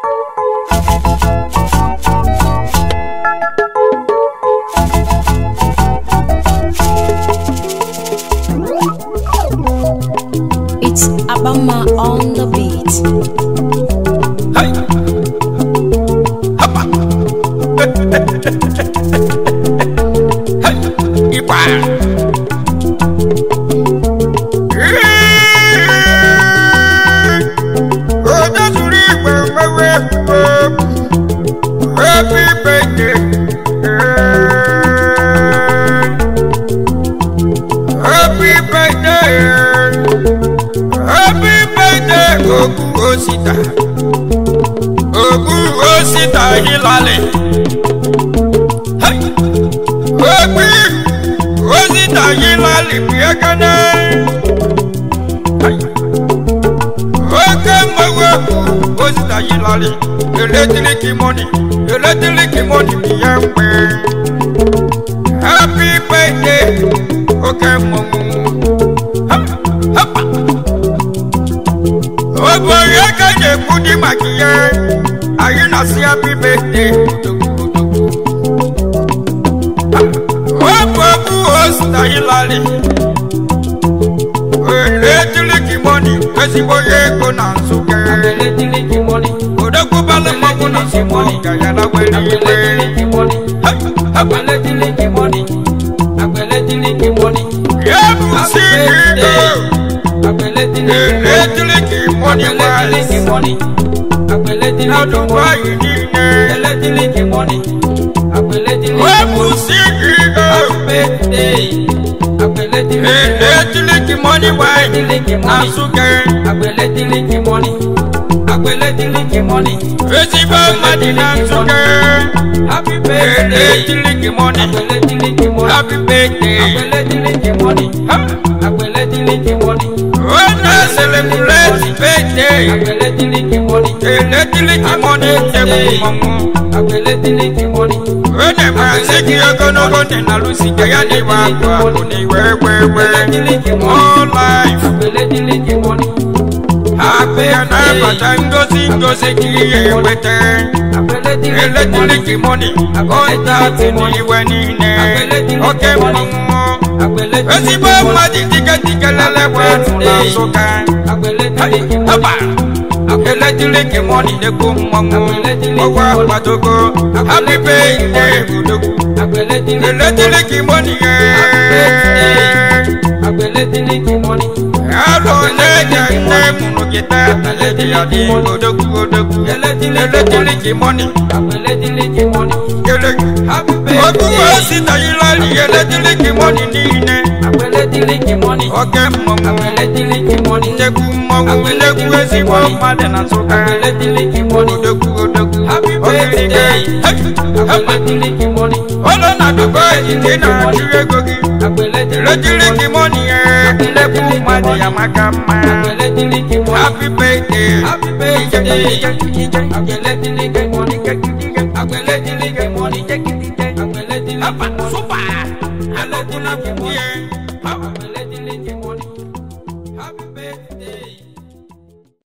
It's Abama on the beat. Hey. Hoppa. Hey. Ipa. Happy birthday. Happy birthday. Happy birthday, Ogu Osita. Ogu Osita Hilale. Hey, Ogu Osita Hilale Piakane. Hey, Ogu Osita Hilale. Electric money, Piamwe. Happy birthday, okay, Momo. Oboye kanye kudi makiye ayina si happy birthday Obobu Osita Hilale Electric money esiboye ko na nsuke Electric money Odoku bale moko na money Gayala weli Electric money Electric money Electric money Yebu sikido Electric money, how to buy you electric money. Electric money, why? Electric money. Festival Madina Sugar. Happy birthday, electric money. Happy birthday, electric money. Electric money. When I celebrate birthday, electric money, electric money. When I'm sick, you're gonna go to Nalusi, all life, electric money. Happy and ever time goes electric money. All that money when in there. Okay, Festival Madina Tikalala Electric money, the boom, happy birthday, electric money, electric money. Hello, electric money, electric money. Happy birthday, Osita Hilale, electric money, electric money. Okay, Mama, electric money. Electric happy birthday, electric money. All on the birthday, electric money, electric birthday, happy birthday, electric money, super,